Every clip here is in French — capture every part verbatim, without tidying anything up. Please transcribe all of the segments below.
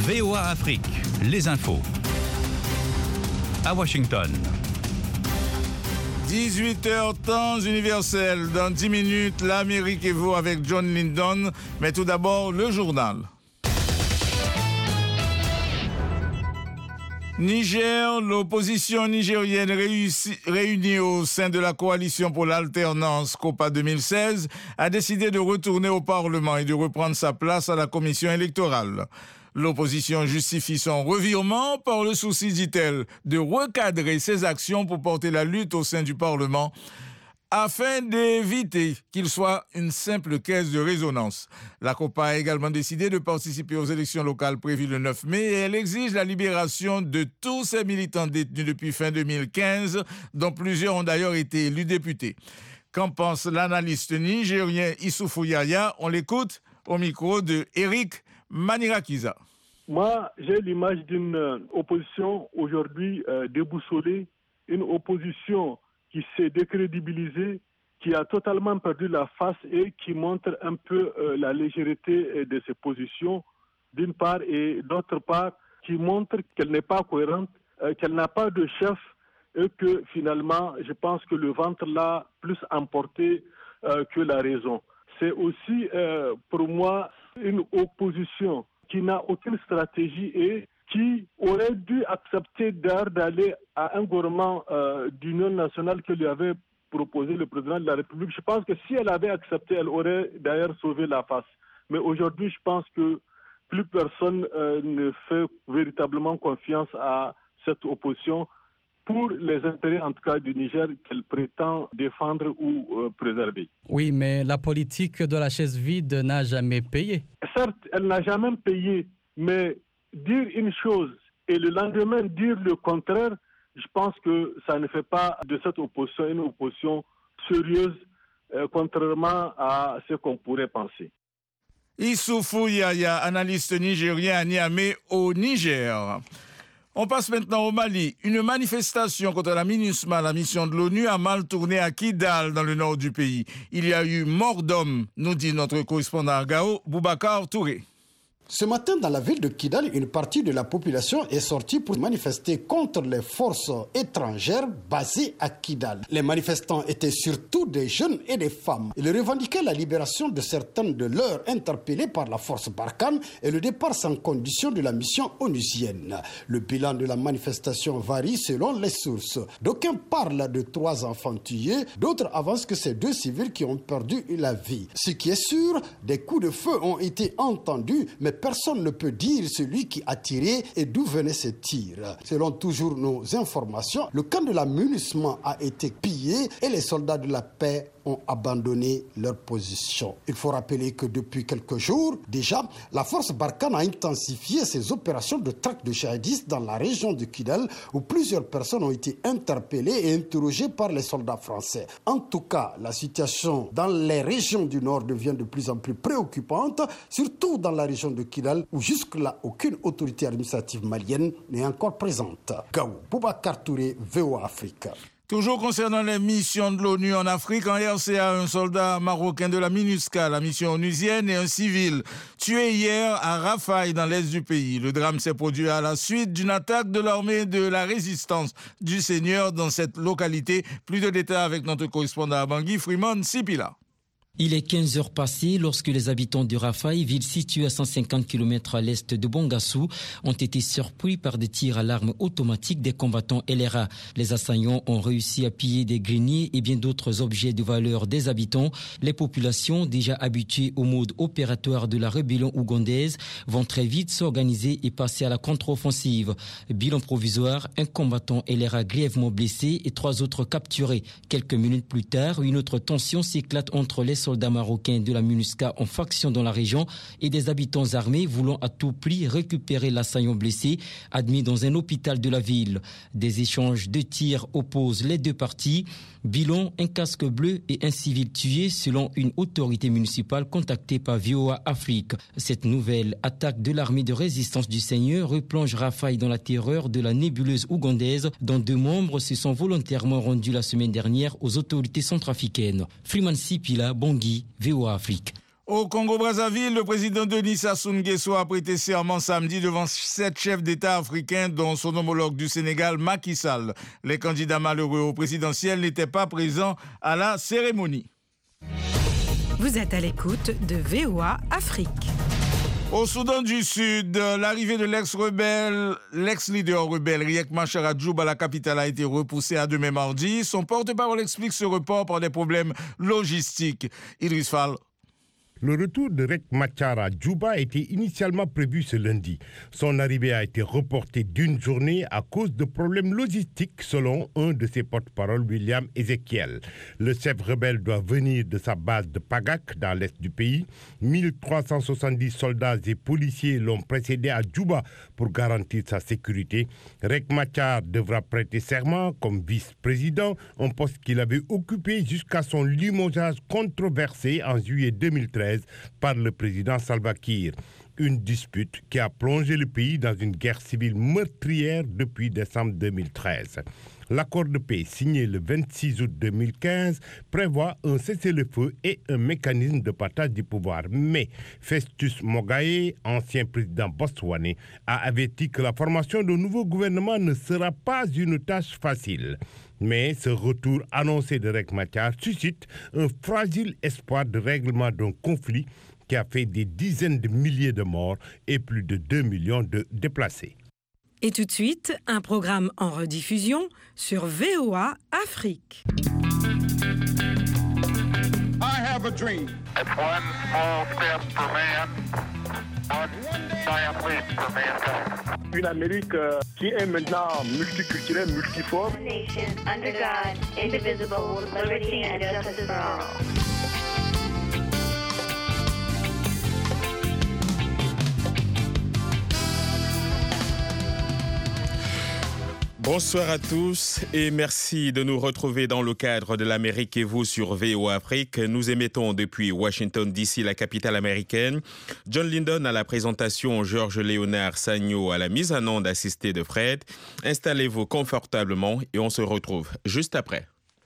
V O A Afrique, les infos. À Washington. dix-huit heures temps universel. Dans dix minutes, l'Amérique et vous avec John Lyndon. Mais tout d'abord, le journal. Niger, l'opposition nigérienne réussi, réunie au sein de la coalition pour l'alternance COPA deux mille seize a décidé de retourner au Parlement et de reprendre sa place à la commission électorale. L'opposition justifie son revirement par le souci, dit-elle, de recadrer ses actions pour porter la lutte au sein du Parlement afin d'éviter qu'il soit une simple caisse de résonance. La COPA a également décidé de participer aux élections locales prévues le neuf mai et elle exige la libération de tous ses militants détenus depuis fin deux mille quinze, dont plusieurs ont d'ailleurs été élus députés. Qu'en pense l'analyste nigérien Issoufou Yaya? On l'écoute au micro de Eric Manirakiza. Moi, j'ai l'image d'une opposition aujourd'hui euh, déboussolée, une opposition qui s'est décrédibilisée, qui a totalement perdu la face et qui montre un peu euh, la légèreté de ses positions, d'une part, et d'autre part, qui montre qu'elle n'est pas cohérente, euh, qu'elle n'a pas de chef et que finalement, je pense que le ventre l'a plus emporté euh, que la raison. C'est aussi, euh, pour moi, une opposition qui n'a aucune stratégie et qui aurait dû accepter d'aller à un gouvernement euh, d'union nationale que lui avait proposé le président de la République. Je pense que si elle avait accepté, elle aurait d'ailleurs sauvé la face. Mais aujourd'hui, je pense que plus personne euh, ne fait véritablement confiance à cette opposition pour les intérêts, en tout cas, du Niger qu'elle prétend défendre ou euh, préserver. Oui, mais la politique de la chaise vide n'a jamais payé. Certes, elle n'a jamais payé, mais dire une chose et le lendemain dire le contraire, je pense que ça ne fait pas de cette opposition une opposition sérieuse, euh, contrairement à ce qu'on pourrait penser. Issoufou Yaya, analyste nigérien à Niamey au Niger. On passe maintenant au Mali. Une manifestation contre la MINUSMA, la mission de l'ONU, a mal tourné à Kidal, dans le nord du pays. Il y a eu mort d'homme, nous dit notre correspondant à Gao, Boubacar Touré. Ce matin, dans la ville de Kidal, une partie de la population est sortie pour manifester contre les forces étrangères basées à Kidal. Les manifestants étaient surtout des jeunes et des femmes. Ils revendiquaient la libération de certaines de leurs interpellés par la force Barkhane et le départ sans condition de la mission onusienne. Le bilan de la manifestation varie selon les sources. D'aucuns parlent de trois enfants tués, d'autres avancent que c'est deux civils qui ont perdu la vie. Ce qui est sûr, des coups de feu ont été entendus, mais personne ne peut dire celui qui a tiré et d'où venaient ces tirs. Selon toujours nos informations, le camp de la MINUSMA a été pillé et les soldats de la paix ont abandonné leur position. Il faut rappeler que depuis quelques jours, déjà, la force Barkhane a intensifié ses opérations de traque de djihadistes dans la région de Kidal, où plusieurs personnes ont été interpellées et interrogées par les soldats français. En tout cas, la situation dans les régions du nord devient de plus en plus préoccupante, surtout dans la région de Kidal, où jusque-là, aucune autorité administrative malienne n'est encore présente. Gao, Boubacar Touré, V O A Afrique. Toujours concernant les missions de l'ONU en Afrique, en R C A, un soldat marocain de la MINUSCA, la mission onusienne, et un civil tué hier à Rafah, dans l'est du pays. Le drame s'est produit à la suite d'une attaque de l'armée de la résistance du Seigneur dans cette localité. Plus de détails avec notre correspondant à Bangui, Freeman Sipila. Il est quinze heures passées lorsque les habitants de Rafah, ville située à cent cinquante kilomètres à l'est de Bangassou, ont été surpris par des tirs à l'arme automatique des combattants L R A. Les assaillants ont réussi à piller des greniers et bien d'autres objets de valeur des habitants. Les populations, déjà habituées au mode opératoire de la rébellion ougandaise, vont très vite s'organiser et passer à la contre-offensive. Bilan provisoire, un combattant L R A grièvement blessé et trois autres capturés. Quelques minutes plus tard, une autre tension s'éclate entre les soldats marocains de la MINUSCA en faction dans la région et des habitants armés voulant à tout prix récupérer l'assaillant blessé admis dans un hôpital de la ville. Des échanges de tirs opposent les deux parties. Bilan, un casque bleu et un civil tué selon une autorité municipale contactée par V O A Afrique. Cette nouvelle attaque de l'armée de résistance du Seigneur replonge Rafah dans la terreur de la nébuleuse ougandaise dont deux membres se sont volontairement rendus la semaine dernière aux autorités centrafricaines. Freeman Sipila, Bangui, V O A Afrique. Au Congo-Brazzaville, le président Denis Sassou Nguesso a prêté serment samedi devant sept chefs d'État africains, dont son homologue du Sénégal, Macky Sall. Les candidats malheureux au présidentiel n'étaient pas présents à la cérémonie. Vous êtes à l'écoute de V O A Afrique. Au Soudan du Sud, l'arrivée de l'ex-rebelle, l'ex-leader rebelle Riek Machar à Djouba, la capitale, a été repoussée à demain mardi. Son porte-parole explique ce report par des problèmes logistiques. Idriss Fall. Le retour de Riek Machar à Djouba était initialement prévu ce lundi. Son arrivée a été reportée d'une journée à cause de problèmes logistiques, selon un de ses porte-parole, William Ezekiel. Le chef rebelle doit venir de sa base de Pagak, dans l'est du pays. mille trois cent soixante-dix soldats et policiers l'ont précédé à Djouba pour garantir sa sécurité. Riek Machar devra prêter serment comme vice-président, un poste qu'il avait occupé jusqu'à son limogeage controversé en juillet deux mille treize. Par le président Salva Kiir. Une dispute qui a plongé le pays dans une guerre civile meurtrière depuis décembre deux mille treize. L'accord de paix signé le vingt-six août deux mille quinze prévoit un cessez-le-feu et un mécanisme de partage du pouvoir. Mais Festus Mogae, ancien président botswanais, a averti que la formation d'un nouveau gouvernement ne sera pas une tâche facile. Mais ce retour annoncé de Riek Machar suscite un fragile espoir de règlement d'un conflit qui a fait des dizaines de milliers de morts et plus de deux millions de déplacés. Et tout de suite, un programme en rediffusion sur V O A Afrique. I have a dream. It's one small step for man, one giant leap for mankind. Une Amérique euh, qui est maintenant multiculturelle, multiforme. Nation under God, indivisible, with liberty and justice for all. Bonsoir à tous et merci de nous retrouver dans le cadre de l'Amérique et vous sur V O A Afrique. Nous émettons depuis Washington D C, la capitale américaine. John Lindon à la présentation, Georges Léonard Sagno à la mise en onde assistée de Fred. Installez-vous confortablement et on se retrouve juste après.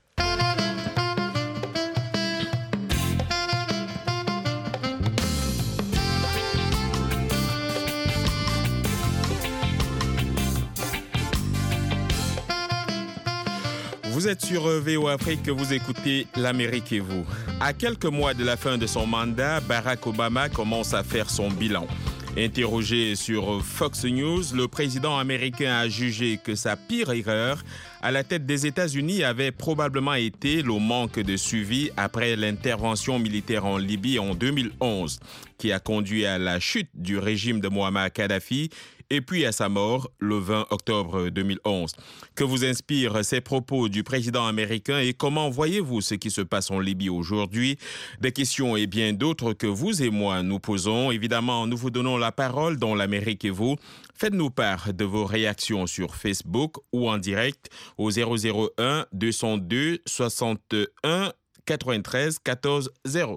Vous êtes sur V O A Afrique, vous écoutez l'Amérique et vous. À quelques mois de la fin de son mandat, Barack Obama commence à faire son bilan. Interrogé sur Fox News, le président américain a jugé que sa pire erreur à la tête des États-Unis avait probablement été le manque de suivi après l'intervention militaire en Libye en deux mille onze, qui a conduit à la chute du régime de Mouammar Kadhafi et puis à sa mort le vingt octobre deux mille onze. Que vous inspirent ces propos du président américain et comment voyez-vous ce qui se passe en Libye aujourd'hui? Des questions et bien d'autres que vous et moi nous posons. Évidemment, nous vous donnons la parole dans l'Amérique et vous. Faites-nous part de vos réactions sur Facebook ou en direct au zéro zéro un deux zéro deux soixante et un quatre-vingt-treize quatorze zéro.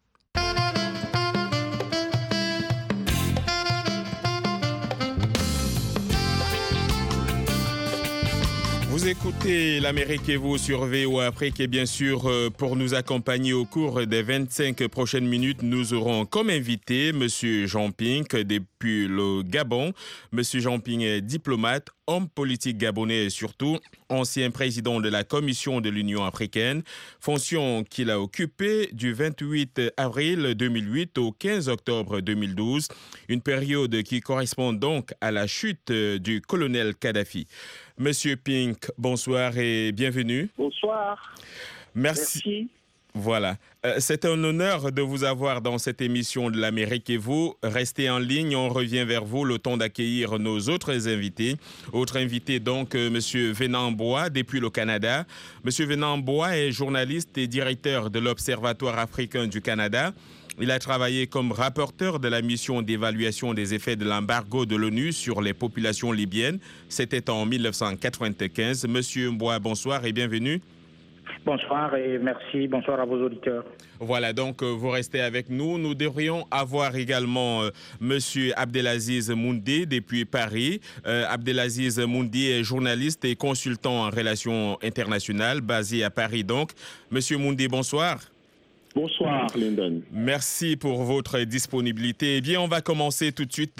Vous écoutez l'Amérique et vous sur V O A Afrique et bien sûr pour nous accompagner au cours des vingt-cinq prochaines minutes, nous aurons comme invité M. Jean Ping depuis le Gabon. M. Jean Ping est diplomate, homme politique gabonais et surtout ancien président de la Commission de l'Union africaine, fonction qu'il a occupée du vingt-huit avril deux mille huit au quinze octobre deux mille douze, une période qui correspond donc à la chute du colonel Kadhafi. Monsieur Pink, bonsoir et bienvenue. Bonsoir. Merci. Merci. Voilà. Euh, c'est un honneur de vous avoir dans cette émission de l'Amérique et vous. Restez en ligne, on revient vers vous le temps d'accueillir nos autres invités. Autre invité donc, euh, Monsieur Venant Bois, depuis le Canada. Monsieur Venant Bois est journaliste et directeur de l'Observatoire africain du Canada. Il a travaillé comme rapporteur de la mission d'évaluation des effets de l'embargo de l'ONU sur les populations libyennes. C'était en mille neuf cent quatre-vingt-quinze. Monsieur Bois, bonsoir et bienvenue. Bonsoir et merci. Bonsoir à vos auditeurs. Voilà, donc vous restez avec nous. Nous devrions avoir également euh, Monsieur Abdelaziz Moundi depuis Paris. Euh, Abdelaziz Moundi est journaliste et consultant en relations internationales, basé à Paris donc. Monsieur Moundi, bonsoir. Bonsoir, Lyndon. Merci pour votre disponibilité. Eh bien, on va commencer tout de suite